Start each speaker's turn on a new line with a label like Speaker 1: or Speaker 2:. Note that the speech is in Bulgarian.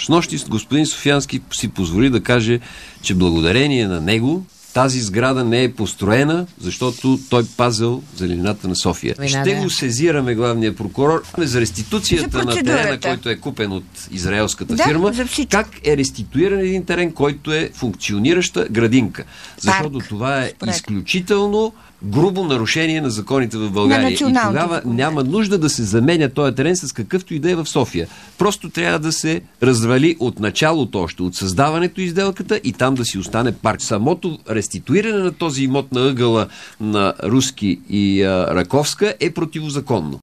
Speaker 1: Снощи господин Софиянски си позволи да каже, че благодарение на него тази сграда не е построена, защото той пазил зеленината на София. Ще го сезираме главния прокурор за реституцията на терена, който е купен от израелската фирма. Как е реституиран един терен, който е функционираща градинка. Защото това е изключително грубо нарушение на законите в България. И тогава няма нужда да се заменя този терен с какъвто и да е в София. Просто трябва да се развали от началото още, от създаването и сделката и там да си остане парк. Самото реституиране на този имот на ъгъла на Руски и Раковска е противозаконно.